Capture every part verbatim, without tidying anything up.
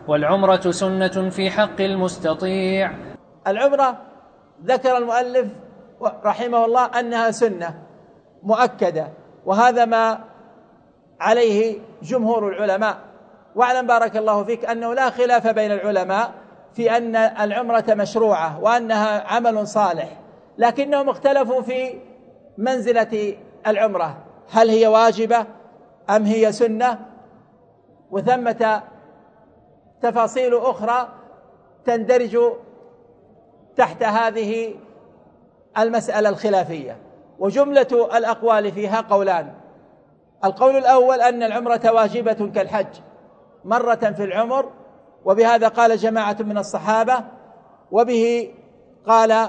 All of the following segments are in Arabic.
والعمرة سنة في حق المستطيع. العمرة ذكر المؤلف رحمه الله أنها سنة مؤكدة، وهذا ما عليه جمهور العلماء. واعلم بارك الله فيك أنه لا خلاف بين العلماء في أن العمرة مشروعة وأنها عمل صالح، لكنهم اختلفوا في منزلة العمرة، هل هي واجبة أم هي سنة، وثمة تفاصيل أخرى تندرج تحت هذه المسألة الخلافية. وجملة الأقوال فيها قولان: القول الأول أن العمرة واجبة كالحج مرة في العمر، وبهذا قال جماعة من الصحابة، وبه قال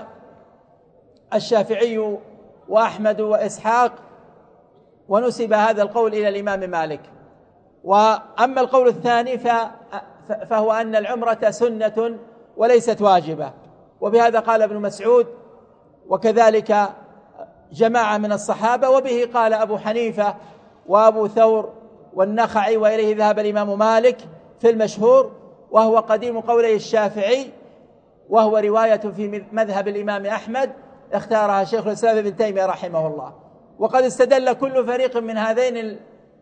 الشافعي وأحمد وإسحاق، ونسب هذا القول إلى الإمام مالك. وأما القول الثاني فهو أن العمرة سنة وليست واجبة، وبهذا قال ابن مسعود وكذلك جماعة من الصحابة، وبه قال أبو حنيفة وأبو ثور والنخعي، وإليه ذهب الإمام مالك في المشهور، وهو قديم قولي الشافعي، وهو رواية في مذهب الإمام أحمد اختارها شيخ الإسلام ابن تيمية رحمه الله. وقد استدل كل فريق من هذين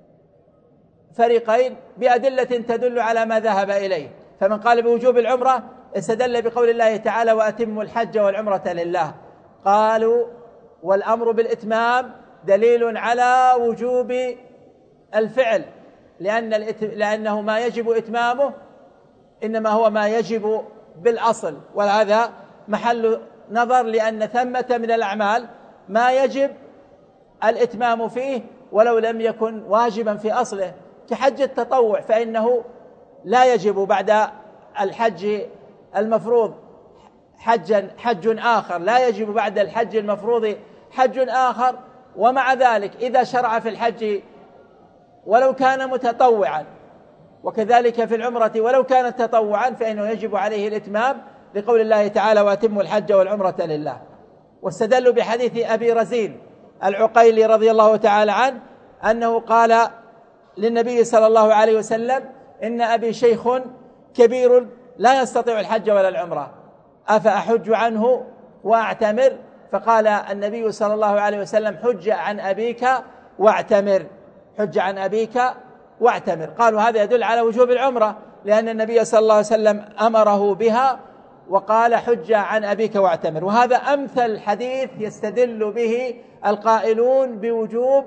الفريقين بأدلة تدل على ما ذهب إليه. فمن قال بوجوب العمرة استدل بقول الله تعالى: وأتموا الحج والعمرة لله. قالوا: والأمر بالإتمام دليل على وجوب الفعل، لأن لأنه ما يجب إتمامه إنما هو ما يجب بالأصل، وهذا محل نظر، لأن ثمة من الأعمال ما يجب الإتمام فيه ولو لم يكن واجبا في أصله، كحج التطوع فإنه لا يجب بعد الحج المفروض حجا حج آخر، لا يجب بعد الحج المفروض حج آخر. ومع ذلك إذا شرع في الحج ولو كان متطوعا، وكذلك في العمرة ولو كانت تطوعا، فإنه يجب عليه الإتمام لقول الله تعالى: وأتموا الحج والعمرة لله. واستدلوا بحديث أبي رزين العقيلي رضي الله تعالى عنه أنه قال للنبي صلى الله عليه وسلم: إن أبي شيخ كبير لا يستطيع الحج ولا العمرة، أفأحج عنه وأعتمر؟ فقال النبي صلى الله عليه وسلم: حج عن أبيك واعتمر، حج عن أبيك واعتمر. قالوا هذا يدل على وجوب العمرة، لأن النبي صلى الله عليه وسلم أمره بها وقال: حج عن أبيك واعتمر. وهذا أمثل حديث يستدل به القائلون بوجوب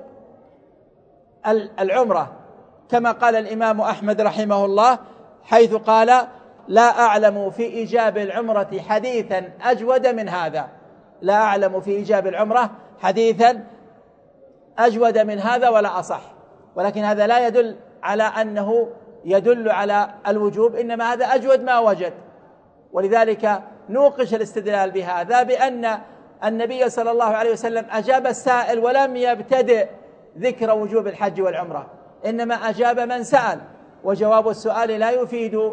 العمرة، كما قال الإمام أحمد رحمه الله حيث قال: لا أعلم في إيجاب العمرة حديثا أجود من هذا، لا أعلم في إيجاب العمرة حديثا أجود من هذا ولا أصح. ولكن هذا لا يدل على أنه يدل على الوجوب، إنما هذا أجود ما وجد. ولذلك نوقش الاستدلال بهذا بأن النبي صلى الله عليه وسلم أجاب السائل ولم يبتدئ ذكر وجوب الحج والعمرة، إنما أجاب من سأل، وجواب السؤال لا يفيد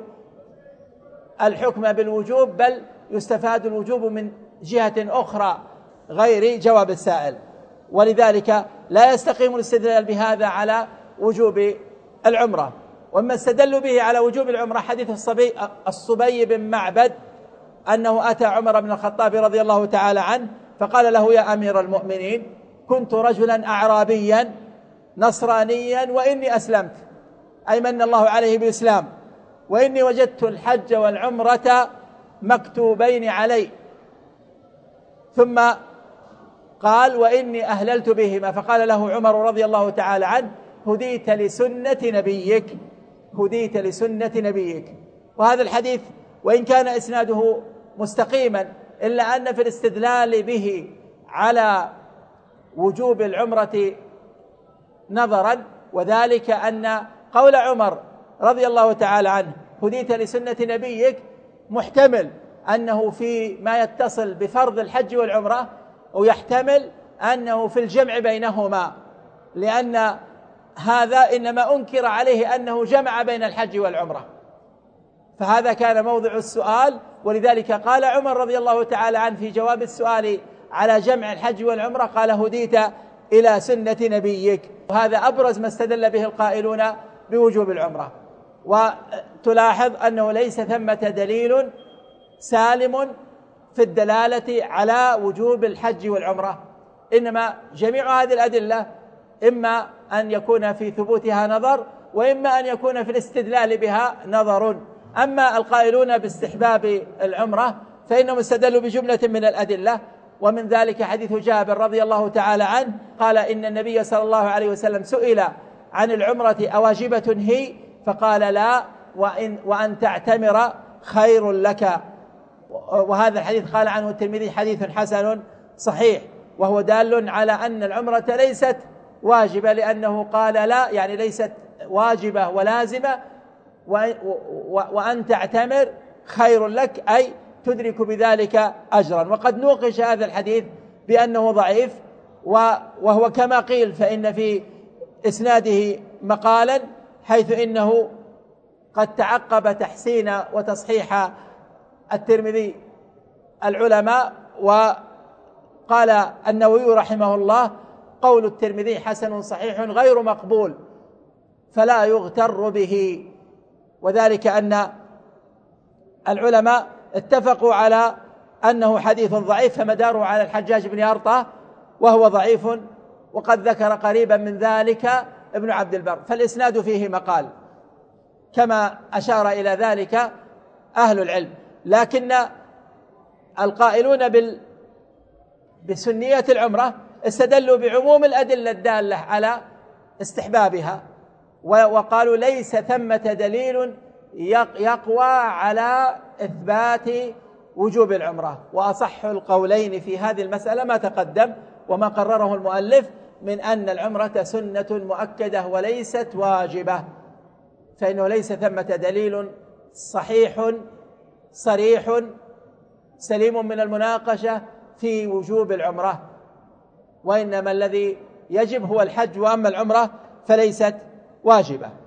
الحكم بالوجوب، بل يستفاد الوجوب من جهة أخرى غير جواب السائل. ولذلك لا يستقيم الاستدلال بهذا على وجوب العمرة. وما استدلوا به على وجوب العمرة حديث الصبي الصبي بن معبد أنه أتى عمر بن الخطاب رضي الله تعالى عنه فقال له: يا أمير المؤمنين، كنت رجلا أعرابيا نصرانيا وإني أسلمت، أي من الله عليه بالإسلام، وإني وجدت الحج والعمرة مكتوبين علي. ثم قال: وإني أهللت بهما. فقال له عمر رضي الله تعالى عنه: هديت لسنة نبيك، هديت لسنة نبيك. وهذا الحديث وإن كان إسناده مستقيما، إلا أن في الاستدلال به على وجوب العمرة نظرا، وذلك أن قول عمر رضي الله تعالى عنه: هديت لسنة نبيك، محتمل أنه في ما يتصل بفرض الحج والعمرة، ويحتمل أنه في الجمع بينهما، لأن هذا إنما أنكر عليه أنه جمع بين الحج والعمرة، فهذا كان موضع السؤال. ولذلك قال عمر رضي الله تعالى عنه في جواب السؤال على جمع الحج والعمرة، قال: هديت إلى سنة نبيك. وهذا أبرز ما استدل به القائلون بوجوب العمرة. وتلاحظ أنه ليس ثمة دليل سالم في الدلالة على وجوب الحج والعمرة، إنما جميع هذه الأدلة إما أن يكون في ثبوتها نظر، وإما أن يكون في الاستدلال بها نظر. أما القائلون باستحباب العمرة فإنهم استدلوا بجملة من الأدلة، ومن ذلك حديث جابر رضي الله تعالى عنه قال إن النبي صلى الله عليه وسلم سئل عن العمرة أواجبة هي؟ فقال لا، وإن وأن تعتمر خير لك. وهذا الحديث قال عنه الترمذي حديث حسن صحيح، وهو دال على أن العمرة ليست واجبة، لأنه قال لا، يعني ليست واجبة ولازمة، وأن تعتمر خير لك، أي تدرك بذلك أجرا. وقد نوقش هذا الحديث بأنه ضعيف، وهو كما قيل فإن في إسناده مقالا، حيث إنه قد تعقب تحسين وتصحيح الترمذي العلماء. وقال النووي رحمه الله قول الترمذي حسن صحيح غير مقبول فلا يغتر به، وذلك أن العلماء اتفقوا على أنه حديث ضعيف، فمداره على الحجاج بن أرطة وهو ضعيف، وقد ذكر قريبا من ذلك ابن عبد البر، فالإسناد فيه مقال كما أشار إلى ذلك أهل العلم. لكن القائلون بال بسنية العمرة استدلوا بعموم الأدلة الدالة على استحبابها، وقالوا ليس ثمة دليل يقوى على إثبات وجوب العمرة. وأصح القولين في هذه المسألة ما تقدم وما قرره المؤلف من أن العمرة سنة مؤكدة وليست واجبة، فإنه ليس ثمة دليل صحيح صريح سليم من المناقشة في وجوب العمرة، وإنما الذي يجب هو الحج، وأما العمرة فليست واجبة.